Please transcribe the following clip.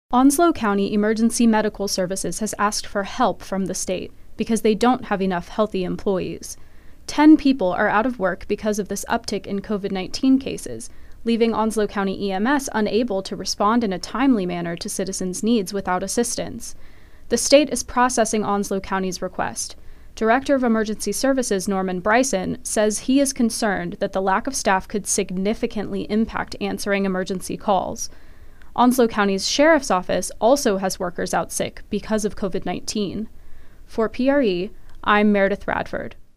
Onslow County Emergency Medical Services has asked for help from the state because they don't have enough healthy employees. 10 people are out of work because of this uptick in COVID-19 cases, leaving Onslow County EMS unable to respond in a timely manner to citizens' needs without assistance. The state is processing Onslow County's request. Director of Emergency Services Norman Bryson says he is concerned that the lack of staff could significantly impact answering emergency calls. Onslow County's Sheriff's Office also has workers out sick because of COVID-19. For PRE, I'm Meredith Radford.